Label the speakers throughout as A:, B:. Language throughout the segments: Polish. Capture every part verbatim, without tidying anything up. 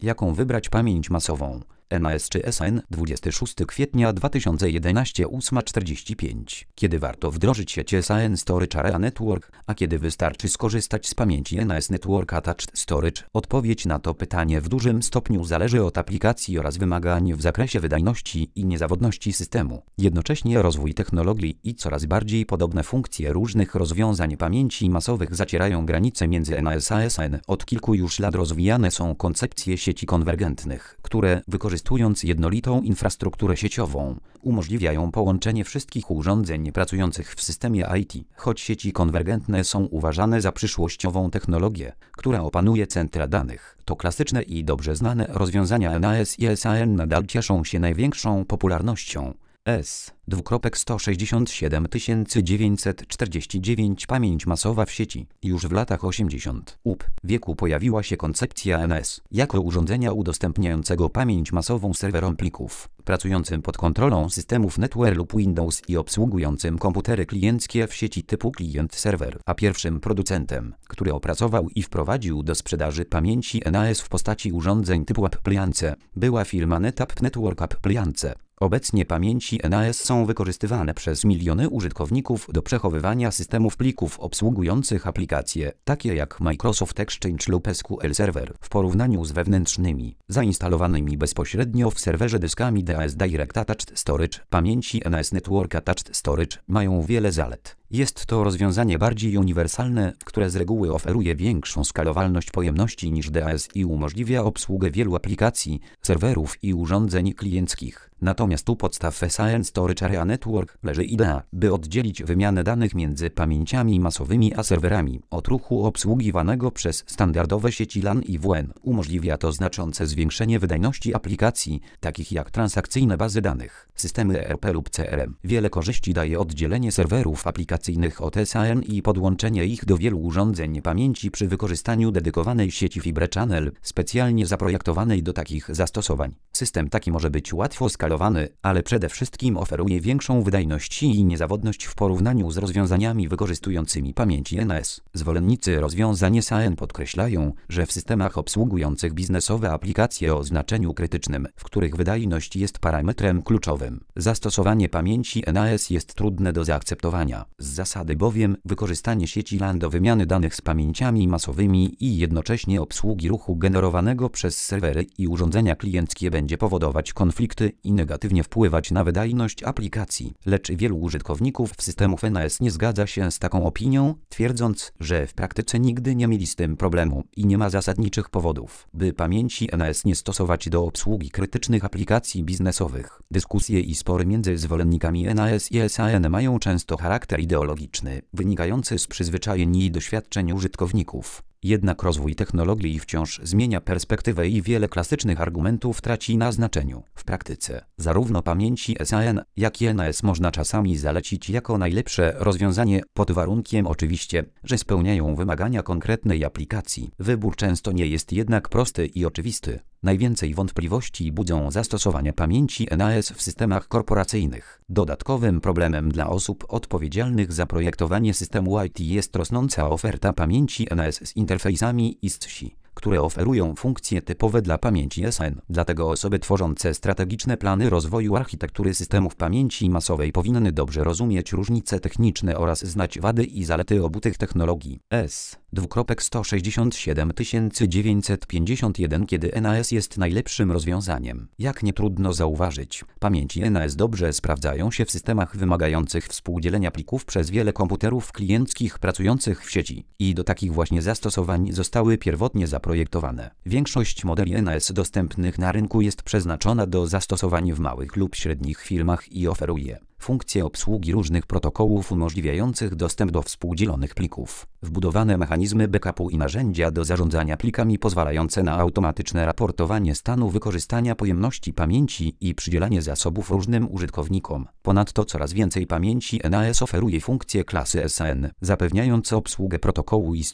A: Jaką wybrać pamięć masową? N A S czy S A N? dwudziestego szóstego kwietnia dwa tysiące jedenastego, ósma czterdzieści pięć. Kiedy warto wdrożyć sieć S A N Storage Area Network, a kiedy wystarczy skorzystać z pamięci N A S Network Attached Storage? Odpowiedź na to pytanie w dużym stopniu zależy od aplikacji oraz wymagań w zakresie wydajności i niezawodności systemu. Jednocześnie rozwój technologii i coraz bardziej podobne funkcje różnych rozwiązań pamięci masowych zacierają granice między N A S a S A N. Od kilku już lat rozwijane są koncepcje sieci konwergentnych, które wykorzystując jednolitą infrastrukturę sieciową, umożliwiają połączenie wszystkich urządzeń pracujących w systemie I T. Choć sieci konwergentne są uważane za przyszłościową technologię, która opanuje centra danych, to klasyczne i dobrze znane rozwiązania N A S i S A N nadal cieszą się największą popularnością. S. sto sześćdziesiąt siedem tysięcy dziewięćset czterdzieści dziewięć Pamięć masowa w sieci. Już w latach osiemdziesiątych U P wieku pojawiła się koncepcja N A S jako urządzenia udostępniającego pamięć masową serwerom plików, pracującym pod kontrolą systemów NetWare lub Windows i obsługującym komputery klienckie w sieci typu klient-serwer. A pierwszym producentem, który opracował i wprowadził do sprzedaży pamięci N A S w postaci urządzeń typu Appliance, była firma NetApp Network Appliance. Obecnie pamięci N A S są wykorzystywane przez miliony użytkowników do przechowywania systemów plików obsługujących aplikacje, takie jak Microsoft Exchange lub S Q L Server, w porównaniu z wewnętrznymi, zainstalowanymi bezpośrednio w serwerze dyskami D A S Direct Attached Storage. Pamięci N A S Network Attached Storage mają wiele zalet. Jest to rozwiązanie bardziej uniwersalne, które z reguły oferuje większą skalowalność pojemności niż D A S i umożliwia obsługę wielu aplikacji, serwerów i urządzeń klienckich. Natomiast u podstaw S A N Storage Area Network leży idea, by oddzielić wymianę danych między pamięciami masowymi a serwerami od ruchu obsługiwanego przez standardowe sieci LAN i W N. Umożliwia to znaczące zwiększenie wydajności aplikacji, takich jak transakcyjne bazy danych, systemy E R P lub C R M. Wiele korzyści daje oddzielenie serwerów aplikacyjnych od S A N i podłączenie ich do wielu urządzeń pamięci przy wykorzystaniu dedykowanej sieci Fibre Channel, specjalnie zaprojektowanej do takich zastosowań. System taki może być łatwo skalowany, ale przede wszystkim oferuje większą wydajność i niezawodność w porównaniu z rozwiązaniami wykorzystującymi pamięci N A S. Zwolennicy rozwiązań S A N podkreślają, że w systemach obsługujących biznesowe aplikacje o znaczeniu krytycznym, w których wydajność jest parametrem kluczowym, zastosowanie pamięci N A S jest trudne do zaakceptowania. Z zasady bowiem wykorzystanie sieci LAN do wymiany danych z pamięciami masowymi i jednocześnie obsługi ruchu generowanego przez serwery i urządzenia klienckie będzie powodować konflikty i negatywnie wpływać na wydajność aplikacji. Lecz wielu użytkowników systemów N A S nie zgadza się z taką opinią, twierdząc, że w praktyce nigdy nie mieli z tym problemu i nie ma zasadniczych powodów, by pamięci N A S nie stosować do obsługi krytycznych aplikacji biznesowych. Dyskusje i spory między zwolennikami N A S i S A N mają często charakter ideologiczny, wynikający z przyzwyczajeń i doświadczeń użytkowników. Jednak rozwój technologii wciąż zmienia perspektywę i wiele klasycznych argumentów traci na znaczeniu. W praktyce, zarówno pamięci S A N, jak i N A S można czasami zalecić jako najlepsze rozwiązanie, pod warunkiem oczywiście, że spełniają wymagania konkretnej aplikacji. Wybór często nie jest jednak prosty i oczywisty. Najwięcej wątpliwości budzą zastosowania pamięci N A S w systemach korporacyjnych. Dodatkowym problemem dla osób odpowiedzialnych za projektowanie systemu I T jest rosnąca oferta pamięci N A S z interfejsami I S C I, które oferują funkcje typowe dla pamięci S A N. Dlatego osoby tworzące strategiczne plany rozwoju architektury systemów pamięci masowej powinny dobrze rozumieć różnice techniczne oraz znać wady i zalety obu tych technologii. S. sto sześćdziesiąt siedem tysięcy dziewięćset pięćdziesiąt jeden Kiedy N A S jest najlepszym rozwiązaniem? Jak nie trudno zauważyć, pamięci N A S dobrze sprawdzają się w systemach wymagających współdzielenia plików przez wiele komputerów klienckich pracujących w sieci i do takich właśnie zastosowań zostały pierwotnie zaprojektowane. Większość modeli N A S dostępnych na rynku jest przeznaczona do zastosowań w małych lub średnich firmach i oferuje funkcje obsługi różnych protokołów umożliwiających dostęp do współdzielonych plików, wbudowane mechanizmy backupu i narzędzia do zarządzania plikami pozwalające na automatyczne raportowanie stanu wykorzystania pojemności pamięci i przydzielanie zasobów różnym użytkownikom. Ponadto coraz więcej pamięci N A S oferuje funkcje klasy S A N, zapewniające obsługę protokołu I S C I.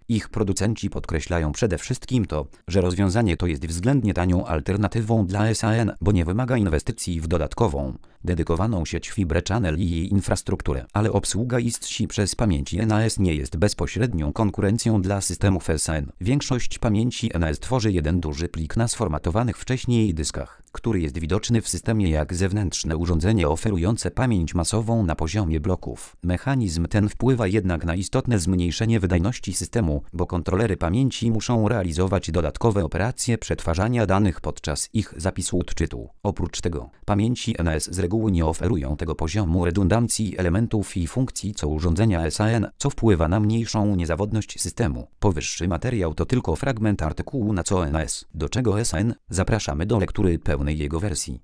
A: Ich producenci podkreślają przede wszystkim to, że rozwiązanie to jest względnie tanią alternatywą dla S A N, bo nie wymaga inwestycji w dodatkową, dedykowaną sieć Fibre Channel i jej infrastrukturę, ale obsługa I S C przez pamięci N A S nie jest bezpośrednią konkurencją dla systemów S A N. Większość pamięci N A S tworzy jeden duży plik na sformatowanych wcześniej dyskach, który jest widoczny w systemie jak zewnętrzne urządzenie oferujące pamięć masową na poziomie bloków. Mechanizm ten wpływa jednak na istotne zmniejszenie wydajności systemu, bo kontrolery pamięci muszą realizować dodatkowe operacje przetwarzania danych podczas ich zapisu odczytu. Oprócz tego, pamięci N A S z reguły nie oferują tego poziomu redundancji elementów i funkcji co urządzenia S A N, co wpływa na mniejszą niezawodność systemu. Powyższy materiał to tylko fragment artykułu Na co N A S, do czego S A N. Zapraszamy do lektury pełnej jego wersji.